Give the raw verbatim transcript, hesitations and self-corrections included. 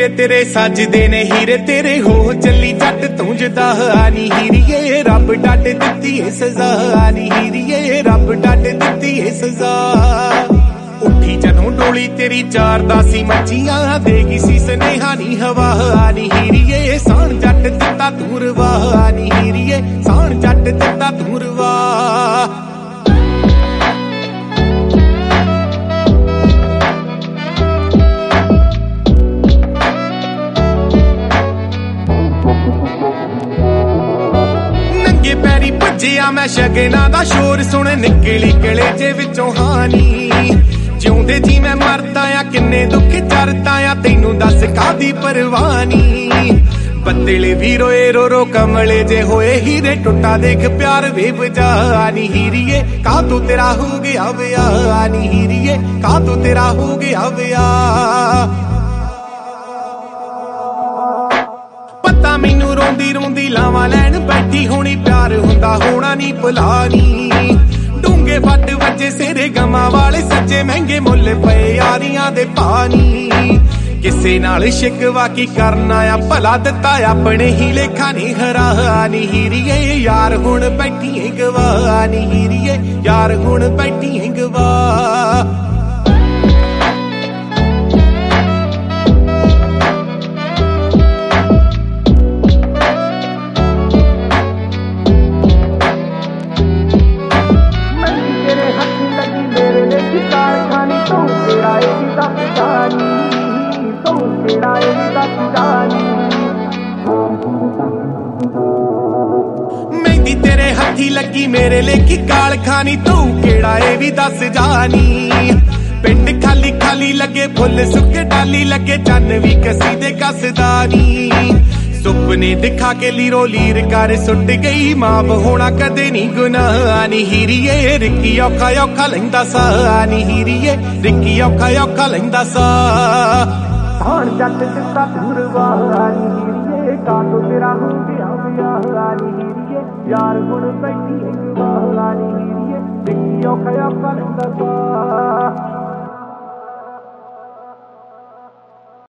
ਵੇਲੇ ਤੇਰੇ ਸੱਜਦੇ ਨੇ ਹੀਰੇ ਤੇਰੇ ਹੋ ਚੱਲੀ ਜੱਟ ਤੂੰ ਜਦਾ ਨੀ ਹੀਰੀਏ ਰੱਬ ਡੱਟ ਦਿੱਤੀ ਏ ਸਜ਼ਾ ਨੀ ਹੀਰੀਏ ਰੱਬ ਡੱਟ ਦਿੱਤੀ ਏ ਸਜ਼ਾ ਉੱਠੀ ਜਦੋਂ ਡੋਲੀ ਤੇਰੀ ਚਾਰਦਾ ਸੀ ਮੱਛੀਆਂ ਦੇਗੀ ਸੀ ਸਨੇਹਾ ਨੀ ਹਵਾ ਨੀ ਹੀਰੀਏ ਸਾਣ ਜੱਟ ਦਿੱਤਾ ਤੂੰ ਰਵਾ ਨੀ ਹੀਰੀਏ ਸਾਣ ਜੱਟ ਦਿੱਤਾ ਤੂੰ ਰਵਾ ਨੰਗੇ ਪੈਰੀ ਭੱਜਿਆ ਮੈਂ ਸ਼ਗਨਾਂ ਦਾ ਸ਼ੋਰ ਸੁਣ ਨਿਕਲੀ ਕਲੇਜੇ ਵਿੱਚੋਂ ਹਾਨੀ ਜਿਉਂਦੇ ਜੀ ਮੈਂ ਮਰਦਾ ਆ ਕਿੰਨੇ ਦੁੱਖ ਚਰਦਾ ਆ ਤੈਨੂੰ ਦੱਸ ਕਾਦੀ ਪਰਵਾਨੀ ਬੱਦਲੇ ਵੀ ਰੋਏ ਰੋ ਰੋ ਕਮਲੇ ਜੇ ਹੋਏ ਹੀਰੇ ਟੁੱਟਾ ਦੇਖ ਪਿਆਰ ਵੇ ਬਜਾ ਨੀ ਹੀਰੀਏ ਕਾ ਤੂੰ ਤੇਰਾ ਹੋ ਗਿਆ ਵਿਆਹ ਨੀ ਹੀਰੀਏ ਕਾ ਤੂੰ ਤੇਰਾ ਹੋ ਗਿਆ ਵਿਆਹ ਪਤਾ ਮੈਨੂੰ ਰੋਂਦੀ ਰੋਂਦੀ ਲਾਵਾਂ ਲੈਣ ਬੈਠੀ ਹੋਣੀ ਪਿਆਰ ਹੁੰਦਾ ਹੋਣਾ ਨੀ ਭੁਲਾਨੀ ਡੂੰਗੇ ਵੱਟ ਵੱਜੇ ਸੇਰੇ ਗਮਾਂ ਵਾਲੇ ਸੱਚੇ ਮਹਿੰਗੇ ਮੁੱਲ ਪਏ ਯਾਰੀਆਂ ਦੇ ਪਾਣੀ ਕਿਸੇ ਨਾਲ ਸ਼ਿਕਵਾ ਕੀ ਕਰਨਾ ਆ ਭਲਾ ਦਿੱਤਾ ਆਪਣੇ ਹੀ ਲੇਖਾ ਨੀ ਹਰਾ ਨੀ ਹੀਰੀਏ ਯਾਰ ਹੁਣ ਬੈਠੀ ਏ ਗਵਾ ਨੀ ਹੀਰੀਏ ਯਾਰ ਹੁਣ ਬੈਠੀ ਏ ਗਵਾ ਮਹਿੰਦੀ ਤੇਰੇ ਹੱਥੀ ਲੱਗੀ ਮੇਰੇ ਲੇਖੀ ਕਾਲ ਖਾਨੀ ਤੂੰ ਕਿਹੜਾ ਏ ਵੀ ਦੱਸ ਜਾਨੀ ਪਿੰਡ ਖਾਲੀ ਖਾਲੀ ਲੱਗੇ ਫੁੱਲ ਸੁੱਕੇ ਡਾਲੀ ਲੱਗੇ ਚੰਨ ਵੀ ਕਸੀ ਦੇ ਕੱਸਦਾ ਨੀ ਸੁਪਨੇ ਦਿਖਾ ਕੇ ਲੀਰੋ ਲੀਰ ਕਰ ਸੁੱਟ ਗਈ ਮਾਫ ਹੋਣਾ ਕਦੇ ਨੀ ਗੁਨਾਹ ਨੀ ਹੀਰੀਏ ਰਿੱਕੀ ਔਖਾ ਔਖਾ ਲੈਂਦਾ ਸਾ ਨੀ ਹੀਰੀਏ ਰਿੱਕੀ ਔਖਾ ਔਖਾ ਲੈਂਦਾ ਸਾ ਸਾਣ ਜੱਟ ਦਿੱਤਾ ਧੂਰਵਾ ਨੀ ਹੀਰੀਏ ਕਾ ਤੂੰ ਤੇਰਾ ਹੋ ਗਿਆ ਵਿਆਹ ਨੀ ਹੀਰੀਏ ਯਾਰ ਹੁਣ ਬੈਠੀ ਏ ਗਵਾ ਨੀ ਹੀਰੀਏ ਰਿੱਕੀ ਔਖਾ ਔਖਾ ਲੈਂਦਾ ਸਾ